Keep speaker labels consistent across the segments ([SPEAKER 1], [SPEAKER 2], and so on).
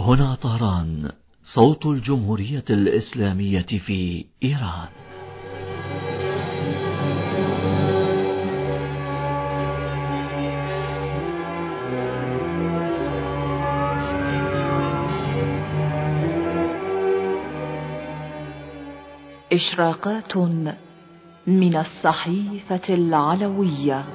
[SPEAKER 1] هنا طهران، صوت الجمهورية الإسلامية في إيران.
[SPEAKER 2] إشراقات من الصحيفة العلوية.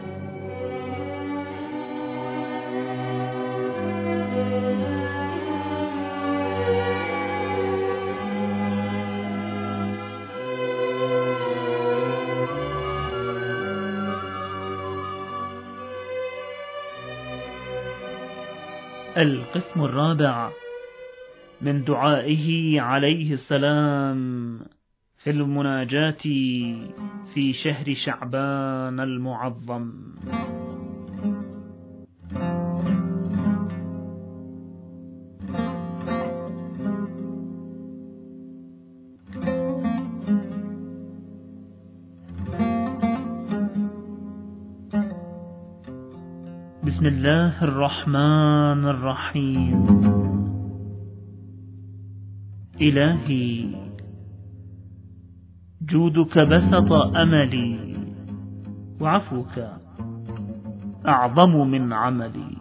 [SPEAKER 3] القسم الرابع من دعائه عليه السلام في المناجاة في شهر شعبان المعظم. بسم الله الرحمن الرحيم. إلهي، جودك بسط أملي، وعفوك أعظم من عملي.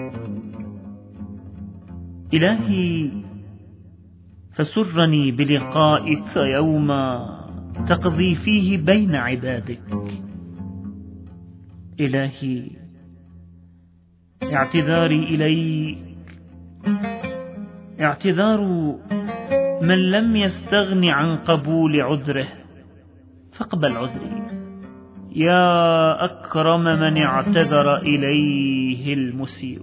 [SPEAKER 3] إلهي، فسرني بلقائك يوما تقضي فيه بين عبادك. إلهي، اعتذاري إليك اعتذار من لم يستغن عن قبول عذره، فاقبل عذري يا أكرم من اعتذر إليه المسيء.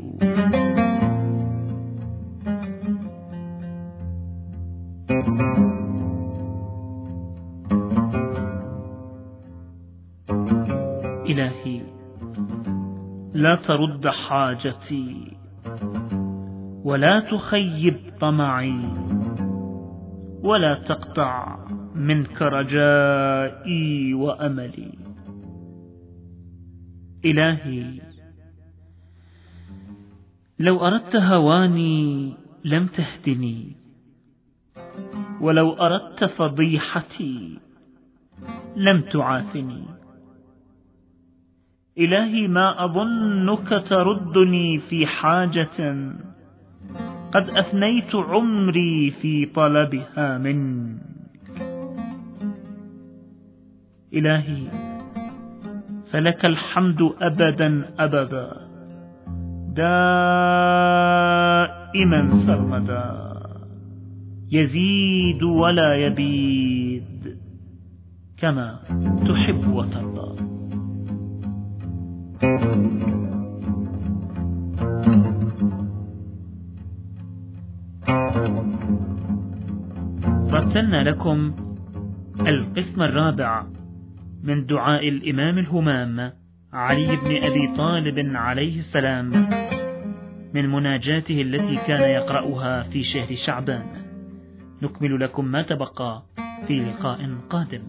[SPEAKER 3] إلهي، لا ترد حاجتي ولا تخيب طمعي، ولا تقطع منك رجائي وأملي. إلهي، لو أردت هواني لم تهدني، ولو أردت فضيحتي لم تعافني. إلهي، ما أظنك تردني في حاجة قد أفنيت عمري في طلبها منك. إلهي، فلك الحمد أبدا أبدا، دائما سرمدا، يزيد ولا يبيد، كما تحب وترضى. رتلنا لكم القسم الرابع من دعاء الإمام الهمام علي بن أبي طالب عليه السلام من مناجاته التي كان يقرأها في شهر شعبان. نكمل لكم ما تبقى في لقاء قادم.